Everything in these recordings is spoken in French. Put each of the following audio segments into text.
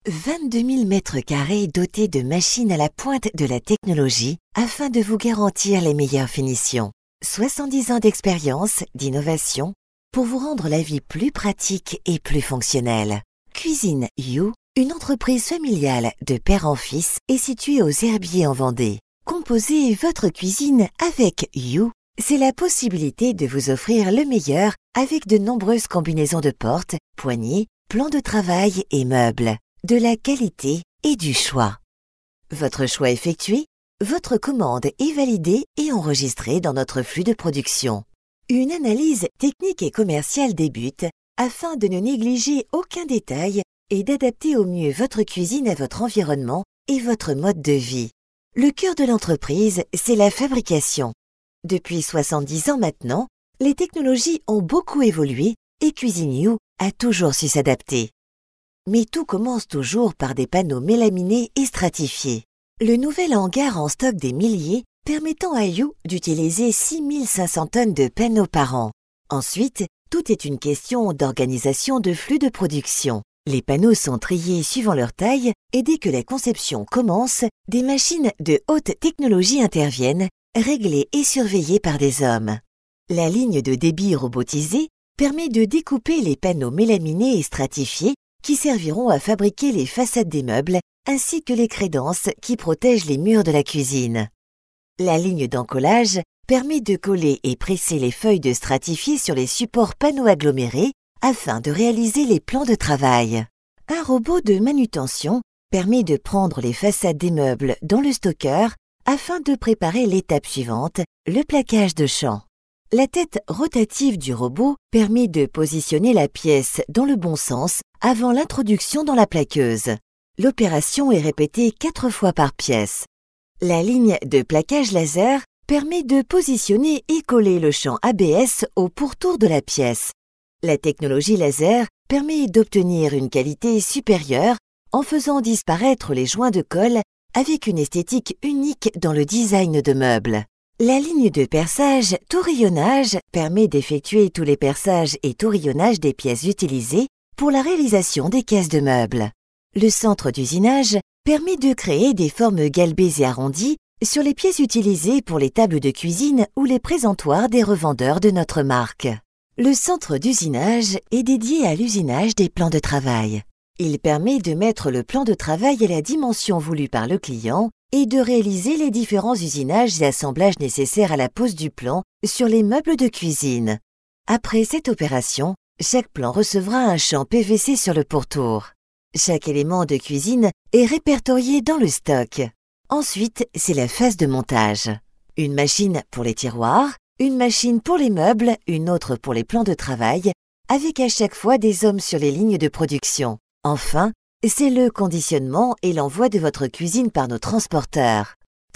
22 000 mètres carrés dotés de machines à la pointe de la technologie afin de vous garantir les meilleures finitions. 70 ans d'expérience, d'innovation, pour vous rendre la vie plus pratique et plus fonctionnelle. Cuisine You, une entreprise familiale de père en fils, est située aux Herbiers en Vendée. Composez votre cuisine avec You. C'est la possibilité de vous offrir le meilleur avec de nombreuses combinaisons de portes, poignées, plans de travail et meubles, de la qualité et du choix. Votre choix effectué, votre commande est validée et enregistrée dans notre flux de production. Une analyse technique et commerciale débute afin de ne négliger aucun détail et d'adapter au mieux votre cuisine à votre environnement et votre mode de vie. Le cœur de l'entreprise, c'est la fabrication. Depuis 70 ans maintenant, les technologies ont beaucoup évolué et Cuisine You a toujours su s'adapter. Mais tout commence toujours par des panneaux mélaminés et stratifiés. Le nouvel hangar en stock des milliers permettant à You d'utiliser 6500 tonnes de panneaux par an. Ensuite, tout est une question d'organisation de flux de production. Les panneaux sont triés suivant leur taille et dès que la conception commence, des machines de haute technologie interviennent, réglées et surveillées par des hommes. La ligne de débit robotisée permet de découper les panneaux mélaminés et stratifiés qui serviront à fabriquer les façades des meubles ainsi que les crédences qui protègent les murs de la cuisine. La ligne d'encollage permet de coller et presser les feuilles de stratifiés sur les supports panneaux agglomérés afin de réaliser les plans de travail. Un robot de manutention permet de prendre les façades des meubles dans le stocker afin de préparer l'étape suivante, le plaquage de champ. La tête rotative du robot permet de positionner la pièce dans le bon sens avant l'introduction dans la plaqueuse. L'opération est répétée 4 fois par pièce. La ligne de plaquage laser permet de positionner et coller le champ ABS au pourtour de la pièce. La technologie laser permet d'obtenir une qualité supérieure en faisant disparaître les joints de colle avec une esthétique unique dans le design de meubles. La ligne de perçage tourillonnage permet d'effectuer tous les perçages et tourillonnages des pièces utilisées pour la réalisation des caisses de meubles. Le centre d'usinage permet de créer des formes galbées et arrondies sur les pièces utilisées pour les tables de cuisine ou les présentoirs des revendeurs de notre marque. Le centre d'usinage est dédié à l'usinage des plans de travail. Il permet de mettre le plan de travail à la dimension voulue par le client et de réaliser les différents usinages et assemblages nécessaires à la pose du plan sur les meubles de cuisine. Après cette opération, chaque plan recevra un champ PVC sur le pourtour. Chaque élément de cuisine est répertorié dans le stock. Ensuite, c'est la phase de montage. Une machine pour les tiroirs, une machine pour les meubles, une autre pour les plans de travail, avec à chaque fois des hommes sur les lignes de production. Enfin, c'est le conditionnement et l'envoi de votre cuisine par nos transporteurs.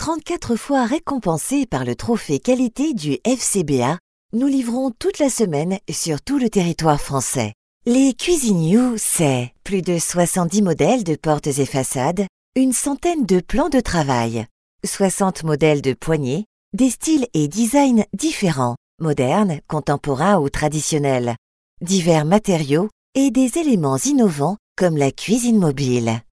34 fois récompensés par le trophée qualité du FCBA, nous livrons toute la semaine sur tout le territoire français. Les Cuisine You, c'est plus de 70 modèles de portes et façades, une centaine de plans de travail, 60 modèles de poignées, des styles et designs différents, modernes, contemporains ou traditionnels, divers matériaux et des éléments innovants comme la cuisine mobile.